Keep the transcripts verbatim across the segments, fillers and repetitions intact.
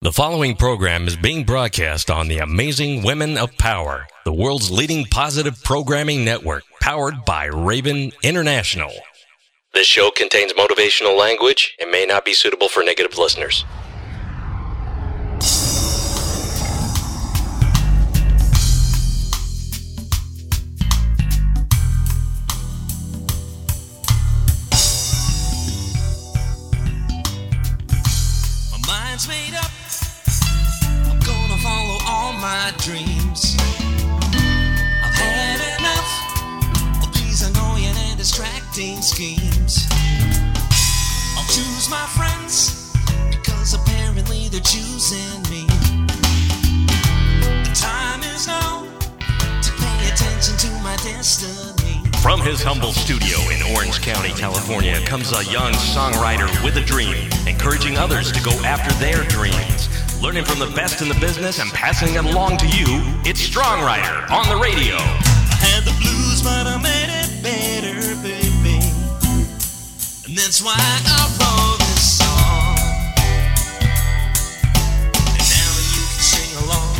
The following program is being broadcast on the Amazing Women of Power, the world's leading positive programming network, powered by Raven International. This show contains motivational language and may not be suitable for negative listeners. My mind's made up. I'm gonna follow all my dreams. I've had enough of these annoying and distracting schemes. I'll choose my friends because apparently they're choosing me. The time is now to pay attention to my destiny. From his humble studio in Orange County, California, comes a young songwriter with a dream, encouraging others to go after their dreams. Learning from the best in the business and passing it along to you, it's Strongwriter on the radio. I had the blues, but I made it better, baby. And that's why I wrote this song. And now you can sing along.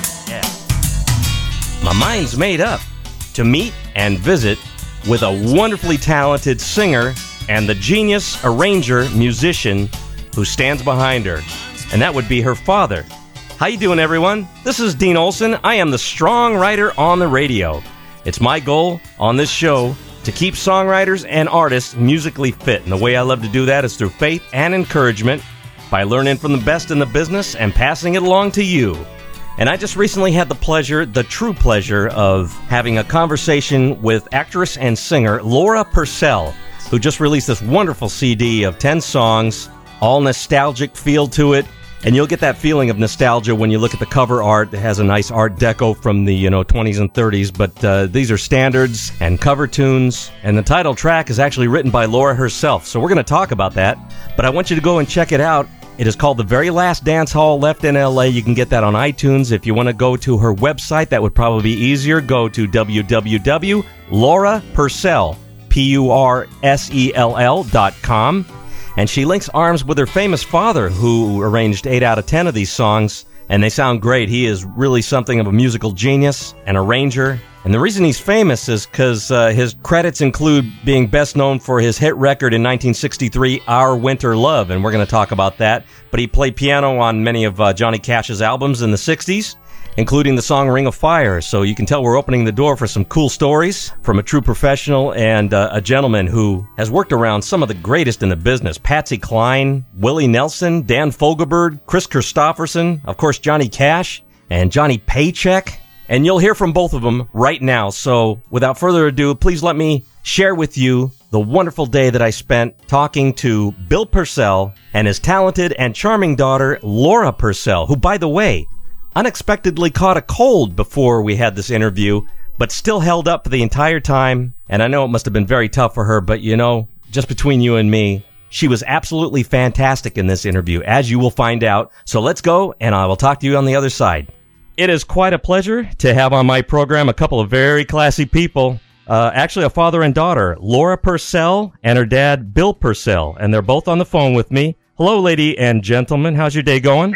Yeah. My mind's made up to meet and visit with a wonderfully talented singer and the genius arranger musician who stands behind her. And that would be her father. How you doing, everyone? This is Dean Olson. I am the Strongwriter on the radio. It's my goal on this show to keep songwriters and artists musically fit. And the way I love to do that is through faith and encouragement by learning from the best in the business and passing it along to you. And I just recently had the pleasure, the true pleasure, of having a conversation with actress and singer Laura Purcell, who just released this wonderful C D of ten songs, all nostalgic feel to it. And you'll get that feeling of nostalgia when you look at the cover art. It has a nice art deco from the, you know, twenties and thirties, but uh, these are standards and cover tunes. And the title track is actually written by Laura herself. So we're going to talk about that. But I want you to go and check it out. It is called The Very Last Dance Hall Left in L A. You can get that on iTunes. If you want to go to her website, that would probably be easier. Go to w w w dot laura purcell, P U R S E L L dot com. And she links arms with her famous father, who arranged eight out of ten of these songs, and they sound great. He is really something of a musical genius, an arranger. And the reason he's famous is because uh, his credits include being best known for his hit record in nineteen sixty-three, Our Winter Love, and we're going to talk about that. But he played piano on many of uh, Johnny Cash's albums in the sixties, including the song Ring of Fire. So you can tell we're opening the door for some cool stories from a true professional and uh, a gentleman who has worked around some of the greatest in the business. Patsy Cline, Willie Nelson, Dan Fogelberg, Chris Christopherson, of course Johnny Cash, and Johnny Paycheck. And you'll hear from both of them right now. So without further ado, please let me share with you the wonderful day that I spent talking to Bill Purcell and his talented and charming daughter, Laura Purcell, who, by the way, unexpectedly caught a cold before we had this interview, but still held up for the entire time. And I know it must have been very tough for her, but you know, just between you and me, she was absolutely fantastic in this interview, as you will find out. So let's go, and I will talk to you on the other side. It is quite a pleasure to have on my program a couple of very classy people. Uh, actually, a father and daughter, Laura Purcell and her dad, Bill Purcell, and they're both on the phone with me. Hello, lady and gentlemen. How's your day going?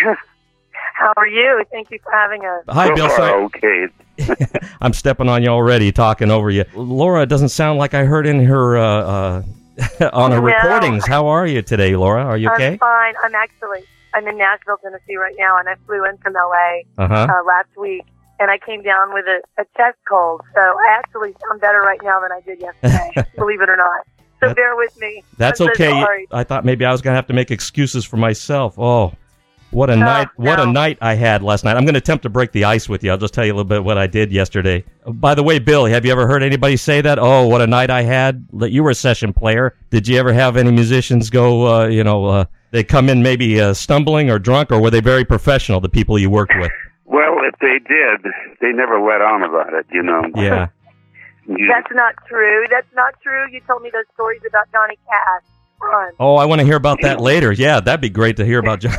How are you? Thank you for having us. Hi, Bill. Oh, okay. I'm stepping on you already, talking over you. Laura, it doesn't sound like I heard in her uh, uh, on her No. recordings. How are you today, Laura? Are you okay? I'm fine. I'm actually, I'm in Nashville, Tennessee right now, and I flew in from L A Uh-huh. uh, last week, and I came down with a, a chest cold, so I actually sound better right now than I did yesterday, believe it or not. So That- bear with me. That's I'm so okay. sorry. I thought maybe I was going to have to make excuses for myself. Oh, what a No, night. What a no. night I had last night. I'm going to attempt to break the ice with you. I'll just tell you a little bit what I did yesterday. By the way, Bill, have you ever heard anybody say that? Oh, what a night I had. You were a session player. Did you ever have any musicians go, uh, you know, uh, they come in maybe uh, stumbling or drunk, or were they very professional, the people you worked with? Well, if they did, they never let on about it, you know. Yeah. You- That's not true. That's not true. You told me those stories about Johnny Cash. Fun. Oh, I want to hear about that later. Yeah, that'd be great to hear about. John.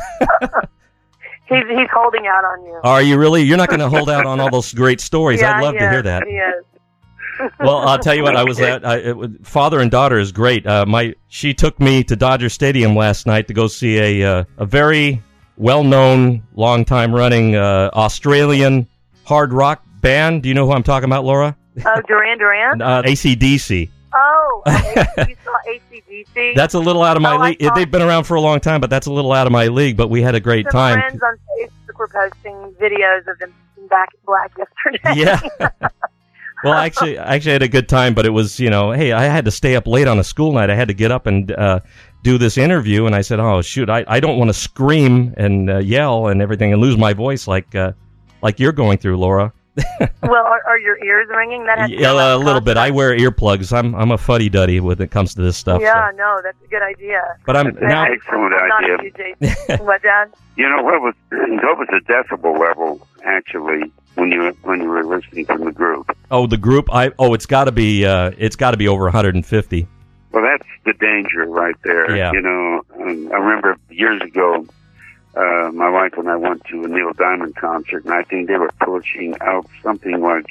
He's he's holding out on you. Are you really? You're not going to hold out on all those great stories. yeah, I'd love he to hear is. that. He is. Well, I'll tell you what. I was at I, it, was- father and daughter is great. Uh, my she took me to Dodger Stadium last night to go see a uh, a very well-known, long-time-running uh, Australian hard rock band. Do you know who I'm talking about, Laura? Oh, Duran Duran? Uh, A C D C. Oh, you saw A C D C? That's a little out of my oh, league. Saw- They've been around for a long time, but that's a little out of my league. But we had a great Some time. friends on Facebook were posting videos of them back in black yesterday. Yeah. Well, actually, I actually had a good time, but it was, you know, hey, I had to stay up late on a school night. I had to get up and uh, do this interview, and I said, oh, shoot, I, I don't want to scream and uh, yell and everything and lose my voice like uh, like you're going through, Laura. Well, are, are your ears ringing? That has to Yeah, be a little bit. I wear earplugs. I'm I'm a fuddy-duddy when it comes to this stuff. Yeah, so. no, that's a good idea. But I'm now. Excellent I'm not a idea. D J. What, Dad? You know what was what was the decibel level actually when you when you were listening to the group? Oh, the group. I oh, it's got to be uh, it's got to be over one hundred fifty. Well, that's the danger right there. Yeah. You know, um, I remember years ago, uh, my wife and I went to a Neil Diamond concert, and I think they were pushing out something like,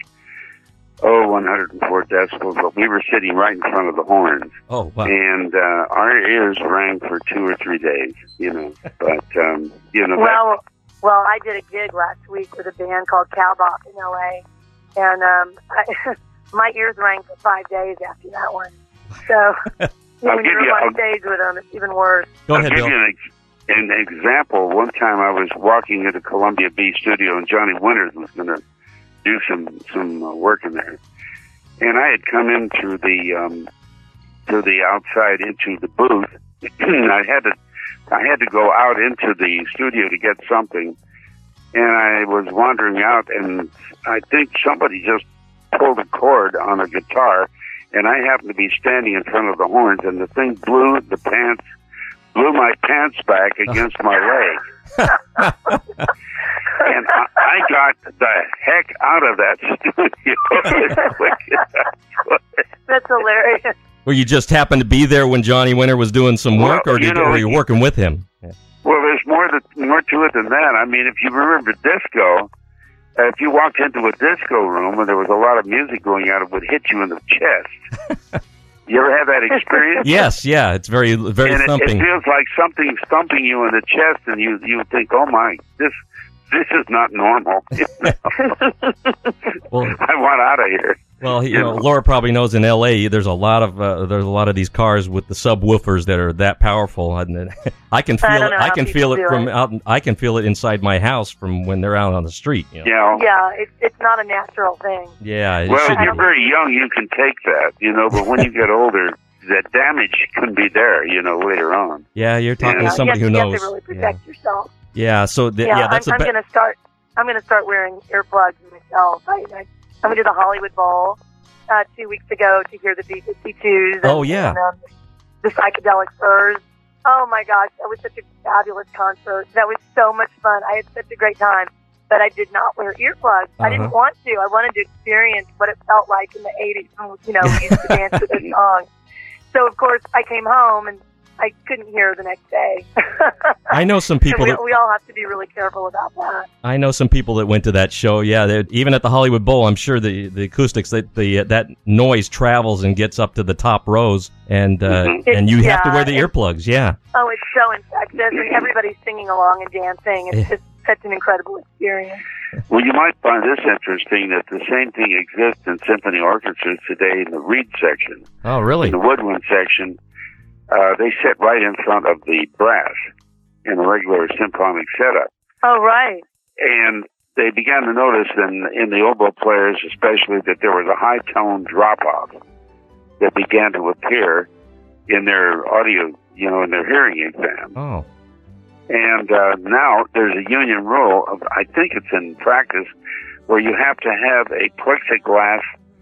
oh, one hundred four decibels, but we were sitting right in front of the horns. Oh, wow. And uh, our ears rang for two or three days, you know. But, um, you know, Well, well, I did a gig last week with a band called Cowbop in L A, and um, I, my ears rang for five days after that one. So when give you're you- on I'll- stage with them, it's even worse. Go I'll ahead, give Bill. you an, ex- an example. One time I was walking into Columbia B studio, and Johnny Winters was going to do some some uh, work in there. And I had come in through the um, to the outside into the booth. I had to I had to go out into the studio to get something, and I was wandering out, and I think somebody just pulled a cord on a guitar, and I happened to be standing in front of the horns, and the thing blew the pants, blew my pants back against my leg. And I, I got the heck out of that studio as quick as I could. That's hilarious. Well, you just happened to be there when Johnny Winter was doing some work, Well, or, did, you know, or were you working with him? Yeah. Well, there's more to, more to it than that. I mean, if you remember disco, uh, if you walked into a disco room and there was a lot of music going on, it would hit you in the chest. You ever have that experience? Yes, yeah, it's very, very and it, thumping. it feels like something thumping you in the chest, and you you think, oh my, this this is not normal. You know? Well, I want out of here. well, you You know, know. Laura probably knows in L A there's a lot of uh, there's a lot of these cars with the subwoofers that are that powerful, and then I can feel I don't it. know I how can people feel it do from it. out. I can feel it inside my house from when they're out on the street. You know? You know? Yeah, it, it's not a natural thing. Yeah. It Well, should if you're be. very young, you can take that, you know, but when you get older, that damage can be there, you know, later on. Yeah, you're talking Yeah. to somebody you who have, knows. You have to really protect yourself. Yeah. yeah. So th- Yeah, yeah, that's I'm, a I'm ba- gonna start. I'm gonna start wearing earplugs myself. I, I, I went to the Hollywood Bowl uh, two weeks ago to hear the B fifty-twos. And, Oh, yeah. and, um, the Psychedelic Furs. Oh my gosh, that was such a fabulous concert. That was so much fun. I had such a great time. But I did not wear earplugs. I didn't Uh-huh. want to. I wanted to experience what it felt like in the eighties. You know, we used to dance to this song. So of course, I came home and I couldn't hear the next day. I know some people we, that we all have to be really careful about that. I know some people that went to that show. Yeah, they- even at the Hollywood Bowl, I'm sure the the acoustics that the uh, that noise travels and gets up to the top rows, and uh, Mhm. and you have to Yeah, wear the it- earplugs. Yeah. Oh, it's so infectious, and everybody's singing along and dancing. It's just such an incredible experience. Well, you might find this interesting that the same thing exists in symphony orchestras today in the reed section. Oh, really? In the woodwind section, uh, they sit right in front of the brass in a regular symphonic setup. Oh, right. And they began to notice in, in the oboe players especially that there was a high tone drop-off that began to appear in their audio, you know, in their hearing exam. Oh. And uh, now there's a union rule of, I think it's in practice, where you have to have a plexiglass,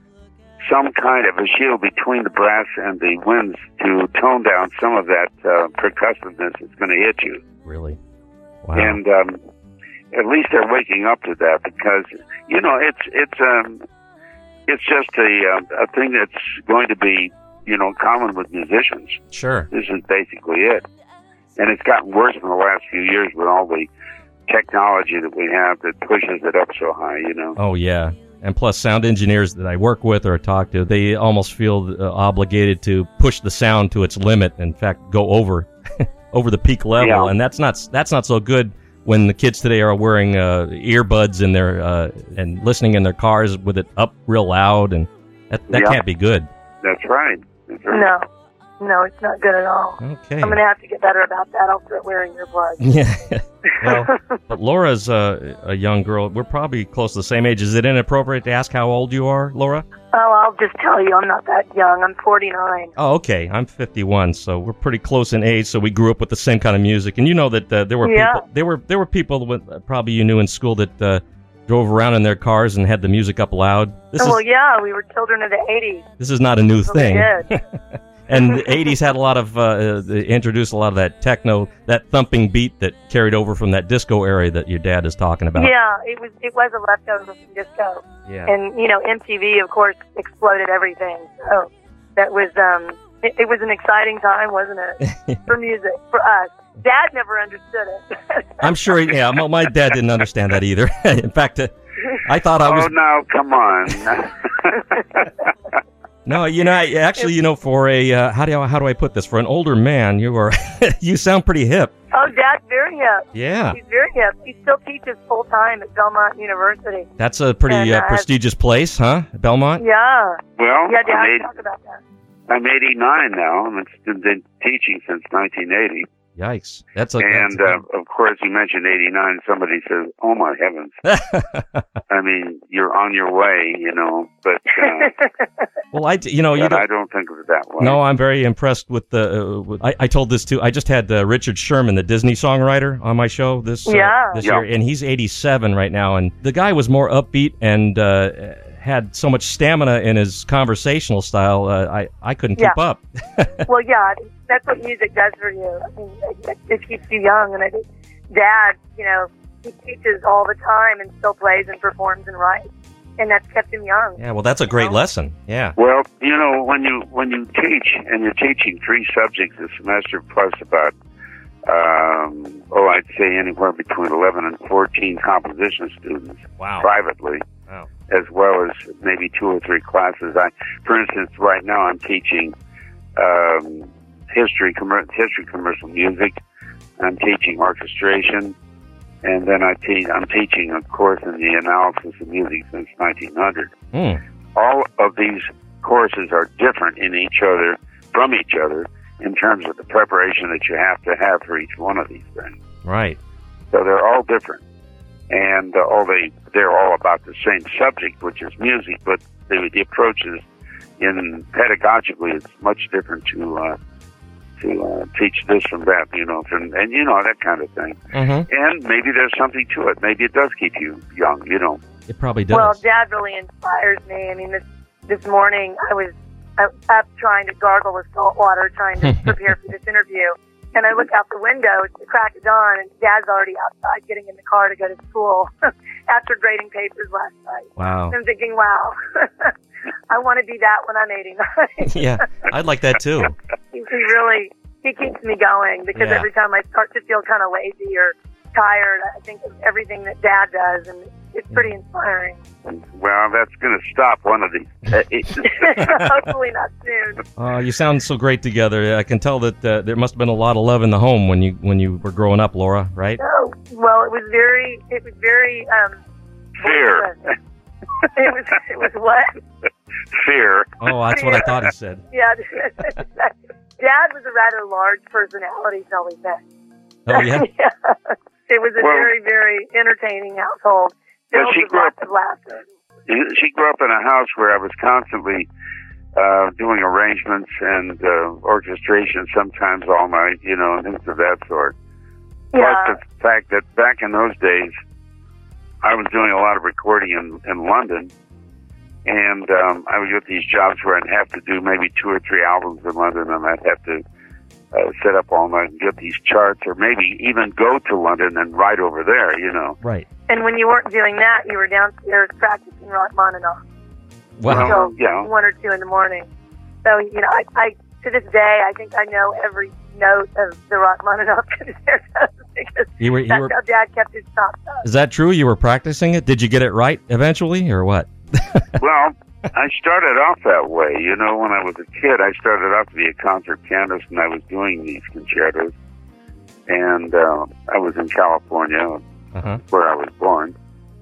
some kind of a shield between the brass and the winds to tone down some of that uh, percussiveness that's going to hit you. Really? Wow. And um, at least they're waking up to that because, you know, it's it's um, it's just a um, a thing that's going to be, you know, common with musicians. Sure. This is basically it. And it's gotten worse in the last few years with all the technology that we have that pushes it up so high, you know. Oh, yeah. And plus, sound engineers that I work with or talk to, they almost feel uh, obligated to push the sound to its limit. In fact, go over over the peak level, Yeah. and that's not that's not so good when the kids today are wearing uh, earbuds in their uh, and listening in their cars with it up real loud, and that that Yeah. can't be good. That's right. That's right. No, no, it's not good at all. Okay. I'm going to have to get better about that. I'll start wearing earbuds. Yeah. Well, but Laura's uh, a young girl. We're probably close to the same age. Is it inappropriate to ask how old you are, Laura? Oh, I'll just tell you, I'm not that young. I'm forty-nine. Oh, okay. I'm fifty-one, so we're pretty close in age. So we grew up with the same kind of music, and you know that uh, there were Yeah. people. There were there were people with, uh, probably you knew in school that uh, drove around in their cars and had the music up loud. This Oh, well, is yeah, we were children of the eighties. this is not a new So we thing. did. And the eighties had a lot of, uh, uh, they introduced a lot of that techno, that thumping beat that carried over from that disco area that your dad is talking about. Yeah, it was it was a leftover from disco. Yeah. And, you know, M T V, of course, exploded everything. So that was, um, it, it was an exciting time, wasn't it, for music, for us. Dad never understood it. I'm sure, yeah, my, my dad didn't understand that either. In fact, uh, I thought I was, Oh, now, come on. no, you know, I, actually, you know, for a, uh, how do I, how do I put this? For an older man, you are, you sound pretty hip. Oh, Dad's very hip. Yeah. He's very hip. He still teaches full time at Belmont University. That's a pretty And, uh, uh, prestigious place, huh? Belmont? Yeah. Well, Yeah, I'm, Dad, eight, talk about that. I'm eighty-nine now, and I've been teaching since nineteen eighty. Yikes. That's a, And, that's uh, of course, you mentioned eighty-nine. Somebody says, oh, my heavens. a I mean, you're on your way, you know, but, uh, well, I, d- you know, you but don't, I don't think of it that way. no, I'm very impressed with the. Uh, with, I, I told this too. I just had uh, Richard Sherman, the Disney songwriter, on my show this uh, Yeah. this Yeah. year, and he's eighty-seven right now. And the guy was more upbeat and uh, had so much stamina in his conversational style. Uh, I I couldn't keep Yeah. up. Well, yeah, that's what music does for you. I mean, it, it keeps you young. And I think Dad, you know, he teaches all the time and still plays and performs and writes. And that's kept him young. Yeah, well, that's a great know? lesson. Yeah. Well, you know, when you when you teach and you're teaching three subjects a semester plus about, um, oh, I'd say anywhere between eleven and fourteen composition students Wow. privately, Wow. as well as maybe two or three classes. I, for instance, right now I'm teaching um, history, commer- history commercial music. I'm teaching orchestration, and then I te- I'm teaching a course in the analysis of music since nineteen hundred. Hmm. All of these courses are different in each other, from each other, in terms of the preparation that you have to have for each one of these things. Right. So they're all different, and uh, all they they're all about the same subject, which is music, but the, the approach is, in pedagogically, it's much different to uh, to uh, teach this from that, you know, and, and you know that kind of thing. Mm-hmm. And maybe there's something to it. Maybe it does keep you young, you know. It probably does. Well, Dad really inspires me. I mean, this this morning I was up up trying to gargle with salt water, trying to prepare for this interview. And I look out the window, it's the crack of dawn, and Dad's already outside getting in the car to go to school after grading papers last night. Wow. I'm thinking, wow, I want to be that when I'm eighty-nine. Yeah, I'd like that too. he, he really, he keeps me going because Yeah. every time I start to feel kind of lazy or tired, I think of everything that Dad does, and it's pretty inspiring. Well, that's going to stop one of these days. Hopefully not soon. Uh, you sound so great together. I can tell that uh, there must have been a lot of love in the home when you when you were growing up, Laura. Right? Oh, well, it was very, it was very, um, Fear. it was, it was what? Fear. Oh, that's what I thought he said. Yeah. Dad was a rather large personality, shall we say. Oh yeah. It was a Well- very, very entertaining household. Well, Filled she with grew lots up- of laughter. She grew up in a house where I was constantly uh, doing arrangements and uh, orchestration, sometimes all night, you know, and things of that sort. Yeah. Plus the fact that back in those days, I was doing a lot of recording in, in London, and um, I would get these jobs where I'd have to do maybe two or three albums in London, and I'd have to uh, sit up all night and get these charts, or maybe even go to London and write over there, you know. Right. And when you weren't doing that, you were downstairs practicing Rachmaninoff Wow. until yeah. one or two in the morning. So, you know, I, I to this day, I think I know every note of the Rachmaninoff concerto because You were. You that's were. how Dad kept his chops up. Is that true? You were practicing it. Did you get it right eventually, or what? Well, I started off that way. You know, when I was a kid, I started off to be a concert pianist, and I was doing these concertos. and uh, I was in California, Uh-huh. where I was born.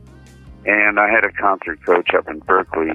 And I had a concert coach up in Berkeley,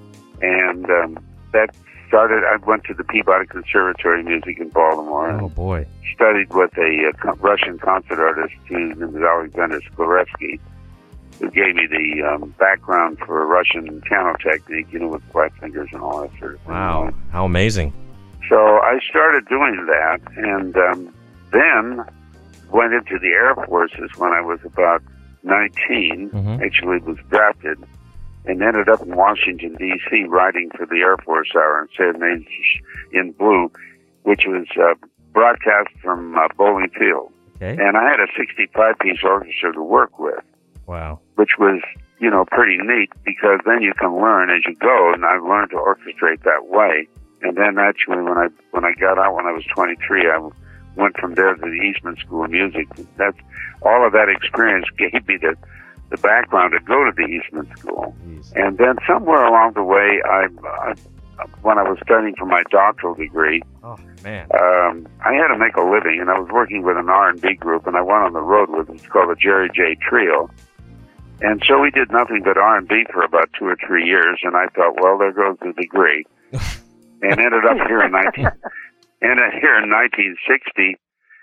and um, that started, I went to the Peabody Conservatory of Music in Baltimore. Oh, boy. Studied with a, uh Russian concert artist whose name was Alexander Sklarevsky, who gave me the um, background for Russian piano technique, you know, with flat fingers and all that sort of thing. Wow. How amazing. So I started doing that, and um, then went into the Air Forces when I was about nineteen, Mhm. actually was drafted, and ended up in Washington, D C, writing for the Air Force Hour and Serenades in Blue, which was uh, broadcast from uh, Bowling Field. Okay. And I had a sixty-five piece orchestra to work with, Wow. which was, you know, pretty neat, because then you can learn as you go, and I learned to orchestrate that way. And then actually when I when I got out when I was twenty-three, I went from there to the Eastman School of Music. That's all of that experience gave me the the background to go to the Eastman School. Jeez. And then somewhere along the way, I, I when I was studying for my doctoral degree, Oh, man. um, I had to make a living, and I was working with an R and B group, and I went on the road with them. It's called the Jerry J Trio. And so we did nothing but R and B for about two or three years, and I thought, well, there goes the degree. And ended up here in nineteen ended here in nineteen sixty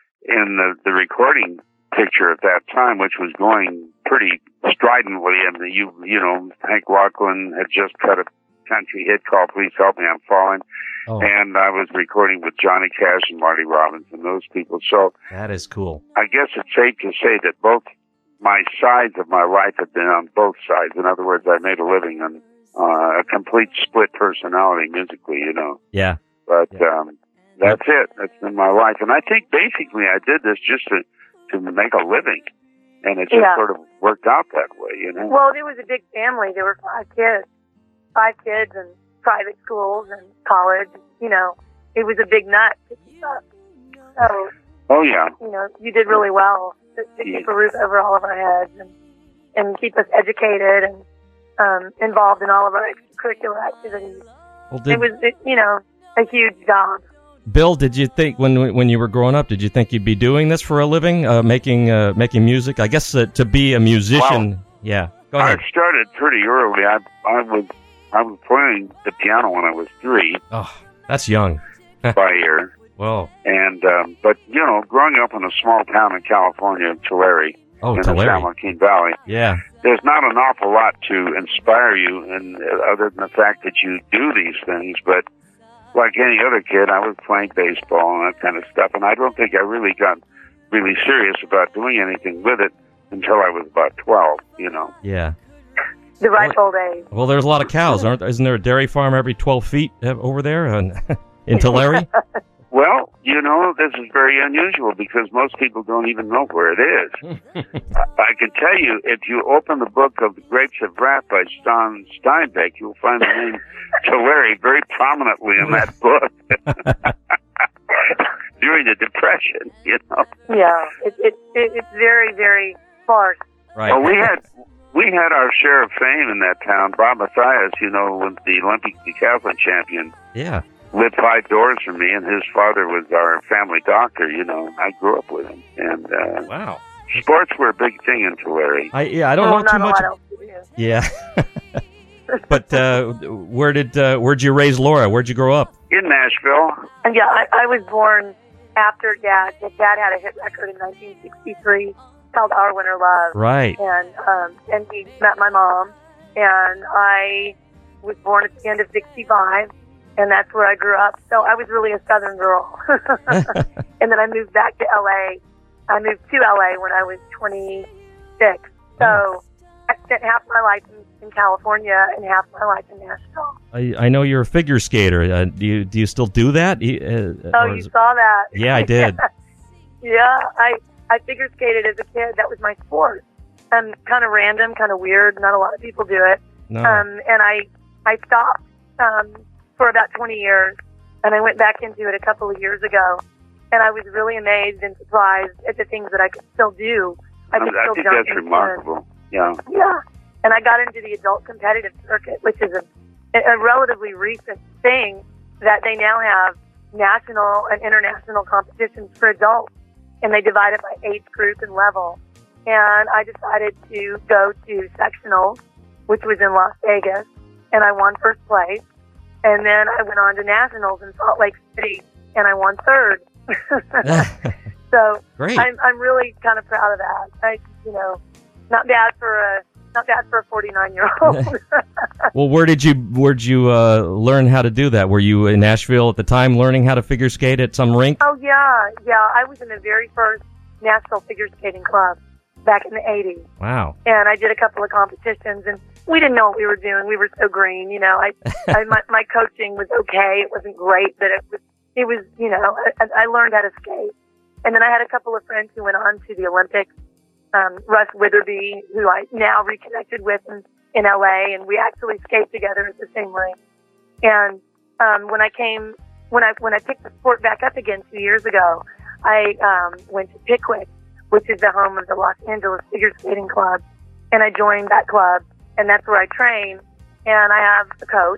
in the, the recording picture at that time, which was going pretty stridently. And the, you you know, Hank Lachlan had just cut a country hit called "Please Help Me, I'm Falling," Oh, and I was recording with Johnny Cash and Marty Robbins and those people. So that is cool. I guess it's safe to say that both my sides of my life have been on both sides. In other words, I made a living on uh, a complete split personality musically, you know. Yeah. But Yeah. um, that's it. That's been my life. And I think basically I did this just to, to make a living. And it just Yeah. sort of worked out that way, you know. Well, there was a big family. There were five kids, five kids, and private schools and college. You know, it was a big nut to keep up. So, Oh, yeah. you know, you did really well to, to Yeah. keep a roof over all of our heads and and keep us educated and um, involved in all of our extracurricular activities. Well, did, It was, it, you know, a huge job. Bill, did you think when when you were growing up, did you think you'd be doing this for a living, uh, making uh, making music? I guess uh, to be a musician. Well, yeah. Go I ahead. started pretty early. I I was I was playing the piano when I was three Oh, that's young. by ear. Whoa. And um, but you know, growing up in a small town in California, Tulare, Oh, in the Tulare. San Joaquin Valley, Yeah. there's not an awful lot to inspire you, and uh, other than the fact that you do these things. But like any other kid, I was playing baseball and that kind of stuff, and I don't think I really got really serious about doing anything with it until I was about twelve. You know. Yeah. The ripe old age. Well, there's a lot of cows, aren't there? Isn't there a dairy farm every twelve feet uh, over there in, in Tulare? Well, you know, this is very unusual because most people don't even know where it is. I, I can tell you, if you open the book of The Grapes of Wrath by Stan Steinbeck, you'll find the name Tulare very prominently in that book. During the Depression, you know. Yeah, it, it, it, it's very, very sparse. Right. Well, we had we had our share of fame in that town. Bob Mathias, you know, was the Olympic decathlon champion. Yeah. Lived five doors from me, and his father was our family doctor. You know, I grew up with him, and uh, Wow. sports were a big thing in Tulare. I yeah. I don't well, know too not much. a lot else to do. Yeah. But uh, where did uh, where'd you raise Laura? Where'd you grow up? In Nashville, And yeah, I, I was born after Dad. Dad had a hit record in nineteen sixty-three called Our Winter Love. Right. And um, and he met my mom, and I was born at the end of sixty-five, and that's where I grew up. So I was really a Southern girl. And then I moved back to L A. I moved to L A when I was twenty-six. So I spent half my life in, in California and half my life in Nashville. I, I know you're a figure skater. Uh, do you do you still do that? You, uh, Oh, or you is- saw that? Yeah, I did. Yeah, I I figure skated as a kid. That was my sport. Um, kind of random, kind of weird. Not a lot of people do it. No. Um, and I I stopped um, for about twenty years, and I went back into it a couple of years ago, and I was really amazed and surprised at the things that I could still do. I I, could I still think jump that's and remarkable. Yeah. swim. Yeah, and I got into the adult competitive circuit, which is a a relatively recent thing that they now have national and international competitions for adults. and they divide it by age group and level. And I decided to go to sectionals, which was in Las Vegas, and I won first place. And then I went on to nationals in Salt Lake City, and I won third. So Great. I'm I'm really kind of proud of that. I, you know, not bad for a not bad for a forty-nine year old. Well, where did you where did you uh, learn how to do that? Were you in Nashville at the time, learning how to figure skate at some rink? Oh yeah, yeah. I was in the very first Nashville Figure Skating Club back in the eighties. Wow. And I did a couple of competitions, and we didn't know what we were doing. We were so green, you know. I, I my, my coaching was okay. It wasn't great, but it was, it was, you know, I, I learned how to skate. And then I had a couple of friends who went on to the Olympics. Um, Russ Witherby, who I now reconnected with in, in L A, and we actually skate together at the same rink. And um, when I came, when I when I picked the sport back up again two years ago, I um, went to Pickwick, which is the home of the Los Angeles Figure Skating Club, and I joined that club, and that's where I train, and I have a coach,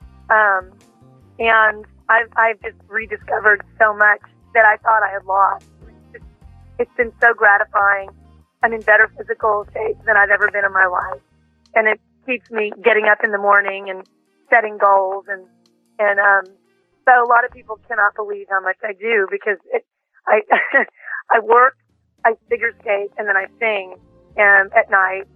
um, and I've, I've just rediscovered so much that I thought I had lost. It's, just, it's been so gratifying. I'm in better physical shape than I've ever been in my life, and it keeps me getting up in the morning and setting goals, and and um, so a lot of people cannot believe how much I do, because it, I I work, I figure skate, and then I sing and at night.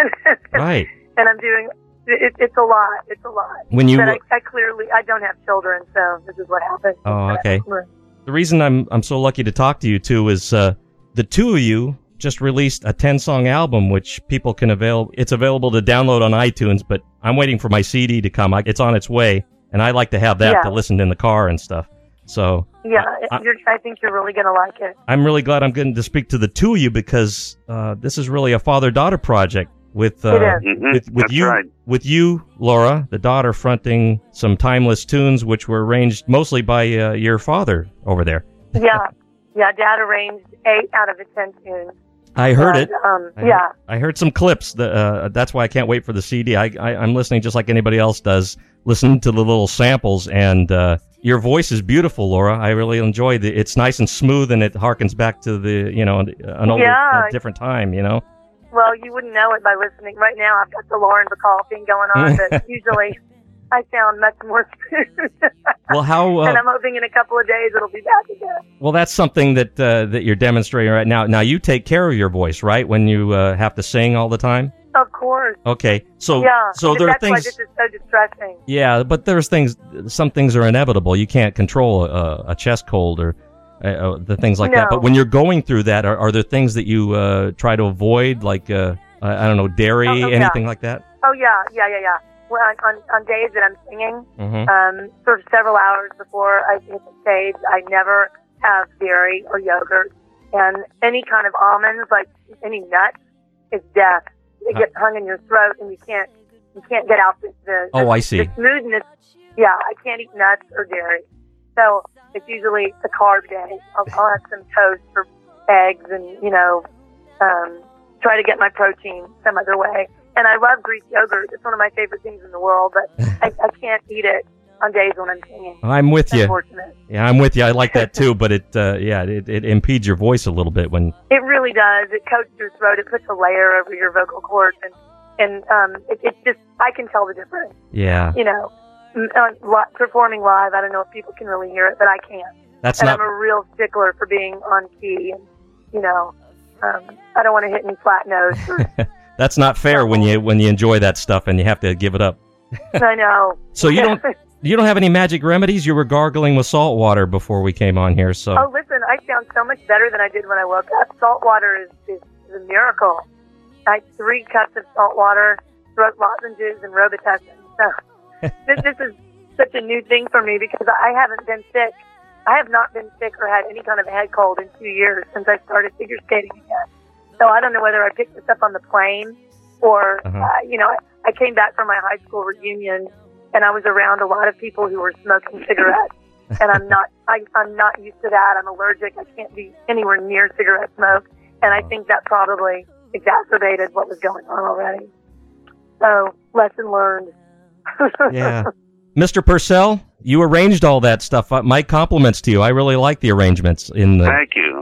Right. And I'm doing, it, it's a lot. It's a lot. When you, but I, I clearly, I don't have children, so this is what happened. Oh, okay. The reason I'm I'm so lucky to talk to you, too, is uh, the two of you just released a ten-song album, which people can avail. It's available to download on iTunes, but I'm waiting for my C D to come. It's on its way, and I like to have that Yeah. to listen in the car and stuff. So Yeah, I, you're, I think you're really going to like it. I'm really glad I'm getting to speak to the two of you, because uh, this is really a father-daughter project with uh, It is. Mhm, with, with that's you right. with you, Laura, the daughter, fronting some timeless tunes, which were arranged mostly by uh, your father over there. Yeah, yeah. Dad arranged eight out of the ten tunes. I heard And, it. Um, I yeah. heard, I heard some clips. That, uh, that's why I can't wait for the C D. I, I, I'm listening just like anybody else does, listening to the little samples. And uh, your voice is beautiful, Laura. I really enjoy it. It's nice and smooth, and it harkens back to the, you know, an older, Yeah. a different time, you know. Well, you wouldn't know it by listening. Right now, I've got the Lauren Bacall thing going on, but usually I sound much more smooth. Well, how? Uh, and I'm hoping in a couple of days it'll be back again. well, that's something that uh, that you're demonstrating right now. Now, you take care of your voice, right? When you uh, have to sing all the time. Of course. Okay, so Yeah. so and there are that's why things. this is so distressing. Yeah, but there's things. Some things are inevitable. You can't control a, a chest cold or uh, uh, the things like that. No. But when you're going through that, are, are there things that you uh, try to avoid, like uh, I I don't know, dairy, Oh, oh, yeah. anything like that? Oh yeah, yeah, yeah, yeah. Well, on, on on days that I'm singing, Mm-hmm. um, for several hours before I hit the stage, I never have dairy or yogurt, and any kind of almonds, like any nuts, is death. They get hung in your throat, and you can't you can't get out the, the, Oh, the I see. the smoothness. Yeah, I can't eat nuts or dairy, so it's usually a carb day. I'll, I'll have some toast or eggs, and you know, um, try to get my protein some other way. And I love Greek yogurt. It's one of my favorite things in the world, but I, I can't eat it on days when I'm singing. I'm with you. Unfortunate. Yeah, I'm with you. I like that too, but it, uh, yeah, it, it impedes your voice a little bit when. It really does. It coats your throat. It puts a layer over your vocal cords, and and um, it, it's just I can tell the difference. Yeah, You know, m- on, li- performing live, I don't know if people can really hear it, but I can. that's And not. I'm a real stickler for being on key, and you know, um, I don't want to hit any flat notes. Or, That's not fair when you when you enjoy that stuff and you have to give it up. I know. So you don't you don't have any magic remedies? You were gargling with salt water before we came on here, so Oh, listen, I sound so much better than I did when I woke up. Salt water is, is, is a miracle. I had three cups of salt water, throat lozenges, and Robitussin. So this, this is such a new thing for me because I haven't been sick. I have not been sick or had any kind of a head cold in two years since I started figure skating again. So I don't know whether I picked this up on the plane or, Uh-huh. uh, you know, I, I came back from my high school reunion and I was around a lot of people who were smoking cigarettes. And I'm not, I, I'm not used to that. I'm allergic. I can't be anywhere near cigarette smoke. And I think that probably exacerbated what was going on already. So, lesson learned. yeah. Mister Purcell, you arranged all that stuff. Uh, My compliments to you. I really like the arrangements in the. Thank you.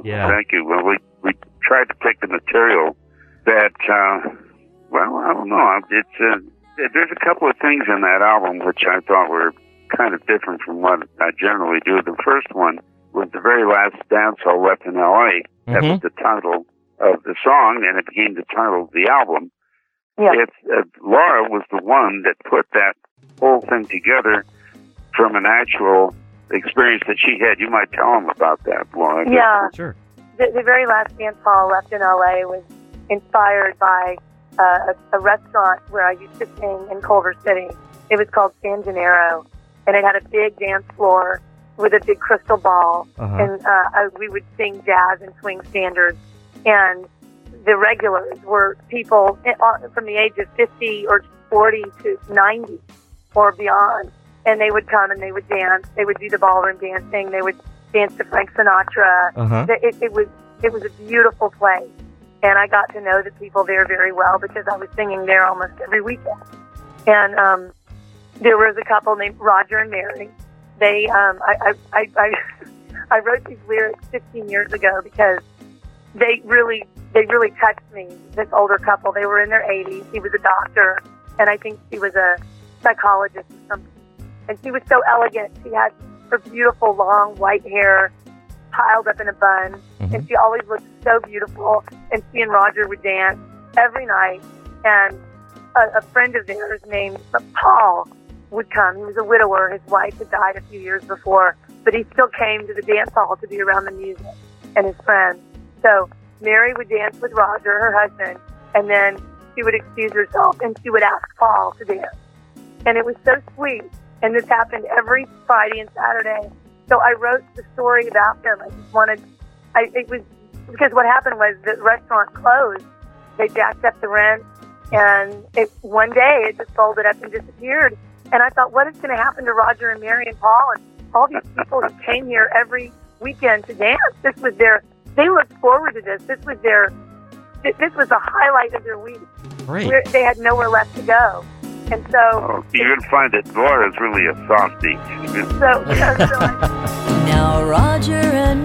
Yeah. Thank you. Well, we we tried to pick the material that, uh, well, I don't know. It's uh, there's a couple of things in that album which I thought were kind of different from what I generally do. The first one was The Very Last Dance Hall Left in L A Mm-hmm. That was the title of the song, and it became the title of the album. Yeah. It's, uh, Laura was the one that put that whole thing together from an actual experience that she had. You might tell them about that, Laura. Yeah. Sure. The, the Very Last Dance Hall Left in L A was inspired by uh, a, a restaurant where I used to sing in Culver City. It was called San Gennaro, and it had a big dance floor with a big crystal ball, Uh-huh. and uh, I, we would sing jazz and swing standards. And the regulars were people from the age of fifty or forty to ninety or beyond, and they would come and they would dance. They would do the ballroom dancing. They would dance to Frank Sinatra. Uh-huh. It, it was it was a beautiful place, and I got to know the people there very well because I was singing there almost every weekend. And um, there was a couple named Roger and Mary. They um, I, I I I I wrote these lyrics fifteen years ago because they really they really touched me. This older couple, they were in their eighties. He was a doctor, and I think she was a psychologist or something. And she was so elegant. She had her beautiful long white hair piled up in a bun, Mm-hmm. and she always looked so beautiful. And she and Roger would dance every night. And a, a friend of theirs named Paul would come. He was a widower. His wife had died a few years before, but he still came to the dance hall to be around the music and his friends. So Mary would dance with Roger, her husband, and then she would excuse herself and she would ask Paul to dance. And it was so sweet. And this happened every Friday and Saturday. So I wrote the story about them. I just wanted, I, it was, because what happened was the restaurant closed. They jacked up the rent, and it, one day it just folded up and disappeared. And I thought, what is going to happen to Roger and Mary and Paul and all these people who came here every weekend to dance? This was their, they looked forward to this. This was their, this was the highlight of their week. Great. Where they had nowhere left to go. And so... Oh, you're going to find that Laura's really a softie. So, yeah, so I, Now Roger and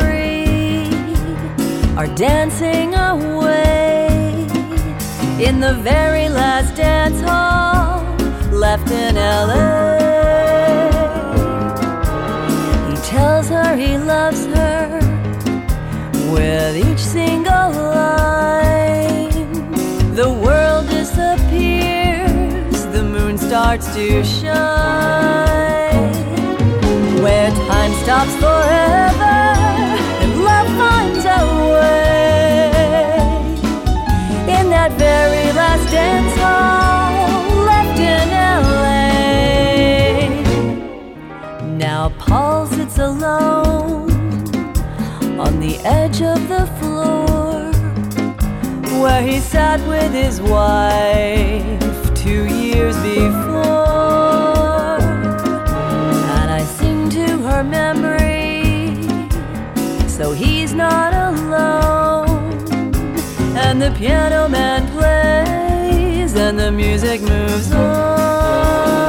Mary are dancing away in the very last dance hall left in L A. He tells her he loves her with each single line. The world disappears, the moon starts to shine. Where time stops forever and love finds a way. In that very last dance hall left in L A. Now Paul sits alone on the edge of the floor where he sat with his wife two years before. And I sing to her memory so he's not alone. And the piano man plays and the music moves on.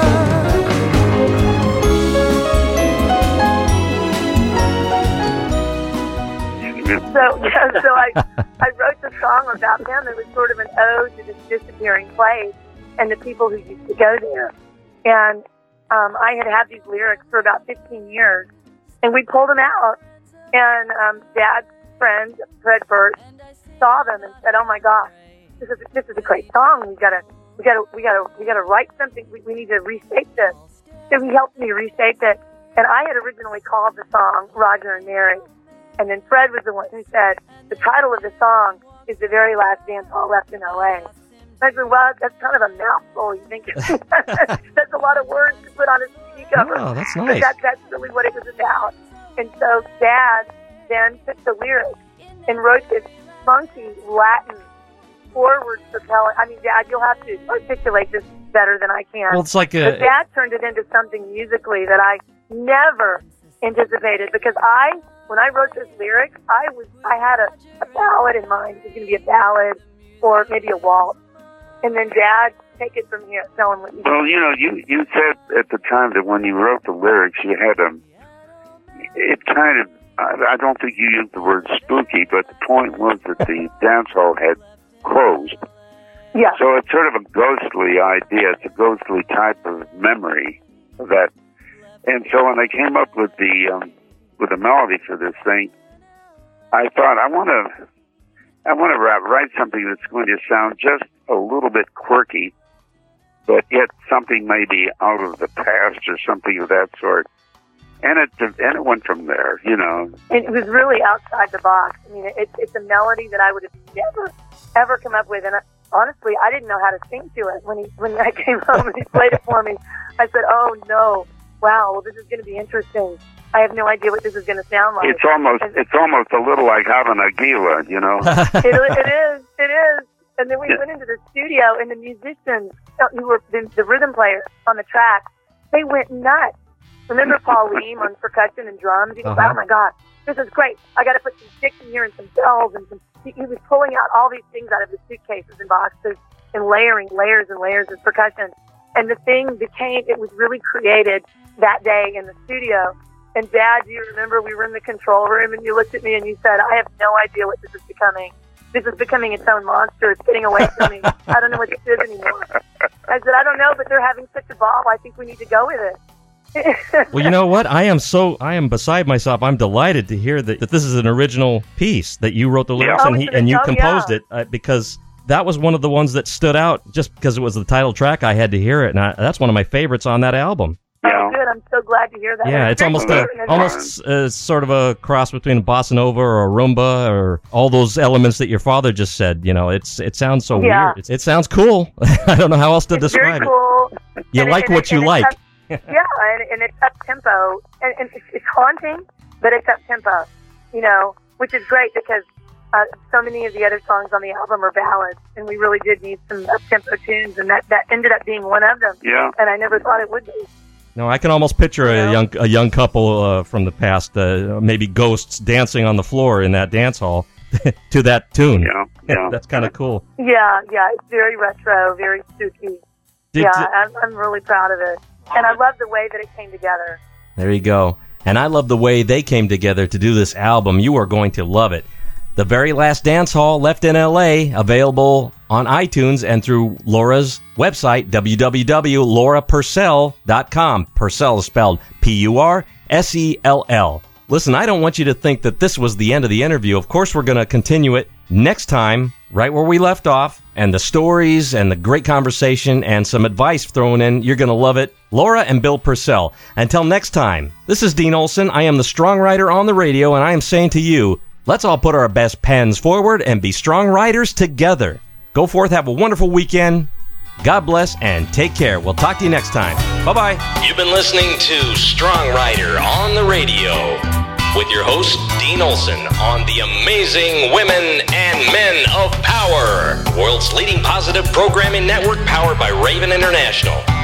so, yeah, so I, I wrote the song about them. It was sort of an ode to this disappearing place and the people who used to go there. And um, I had had these lyrics for about fifteen years, and we pulled them out. And um, Dad's friend, Fred Burt, saw them and said, "Oh my gosh, this is this is a great song. We gotta, we gotta, we gotta, we gotta write something. We, we need to reshape this." So he helped me reshape it. And I had originally called the song Roger and Mary. And then Fred was the one who said, the title of the song is The Very Last Dance Hall Left in L A. I said, well, that's kind of a mouthful. You think that's a lot of words to put on a C D cover. Oh, that's But nice. that, that's really what it was about. And so Dad then took the lyrics and wrote this funky Latin forward propelling. I mean, Dad, you'll have to articulate this better than I can. Well, it's like But a... Dad turned it into something musically that I never anticipated, because I, when I wrote those lyrics, I was I had a, a ballad in mind. It was going to be a ballad or maybe a waltz. And then Dad, take it from here. Tell him what you Well, you know, you, you said at the time that when you wrote the lyrics, you had a, it kind of I, I don't think you used the word spooky, but the point was that the dance hall had closed. Yeah. So it's sort of a ghostly idea. It's a ghostly type of memory of that. And so when they came up with the um, with the melody for this thing, I thought I want to I want to write something that's going to sound just a little bit quirky, but yet something maybe out of the past or something of that sort. And it and it went from there, you know. And it was really outside the box. I mean, it, it's a melody that I would have never, ever come up with. And I, honestly, I didn't know how to sing to it. When he when I came home and he played it for me, I said, "Oh no, wow, well this is going to be interesting. I have no idea what this is going to sound like." It's almost and, it's almost a little like having a gila, you know. it, it is, it is. And then we went into the studio, and the musicians who were the, the rhythm players on the track, they went nuts. Remember Paul Weem on percussion and drums? He goes, uh-huh. "Oh my God, this is great. I got to put some sticks in here and some bells." And some, he, he was pulling out all these things out of the suitcases and boxes and layering layers and layers of percussion. And the thing became, it was really created that day in the studio. And Dad, do you remember we were in the control room and you looked at me and you said, "I have no idea what this is becoming. This is becoming its own monster. It's getting away from me. I don't know what this is anymore." I said, "I don't know, but they're having such a ball. I think we need to go with it." Well, you know what? I am so I am beside myself. I'm delighted to hear that, that this is an original piece, that you wrote the lyrics yeah. and, he, and you oh, composed yeah. it, uh, because that was one of the ones that stood out just because it was the title track. I had to hear it, and I, that's one of my favorites on that album. Oh, good. I'm so glad to hear that. Yeah, it's almost a, almost uh, sort of a cross between a bossa nova or a rumba or all those elements that your father just said. You know, it's it sounds so yeah. weird. It's, it sounds cool. I don't know how else to it's describe very cool. it. You and like it, what and you it, like. Up, yeah, and, and it's up tempo, and, and it's, it's haunting, but it's up tempo. You know, which is great because uh, so many of the other songs on the album are ballads, and we really did need some up tempo tunes, and that that ended up being one of them. Yeah, and I never thought it would be. No, I can almost picture a young a young couple uh, from the past, uh, maybe ghosts dancing on the floor in that dance hall to that tune. Yeah, yeah. That's kind of cool. Yeah, yeah, it's very retro, very spooky. Did, yeah, did, I'm, I'm really proud of it. And I love the way that it came together. There you go. And I love the way they came together to do this album. You are going to love it. The Very Last Dance Hall, left in L A, available on iTunes and through Laura's website, w w w dot laura purcell dot com. Purcell is spelled P U R S E L L. Listen, I don't want you to think that this was the end of the interview. Of course, we're going to continue it next time, right where we left off, and the stories and the great conversation and some advice thrown in. You're going to love it. Laura and Bill Purcell. Until next time, this is Dean Olson. I am the Strong Rider on the radio, and I am saying to you, let's all put our best pens forward and be strong riders together. Go forth, have a wonderful weekend. God bless, and take care. We'll talk to you next time. Bye-bye. You've been listening to Strong Rider on the radio with your host, Dean Olson, on the amazing Women and Men of Power, world's leading positive programming network powered by Raven International.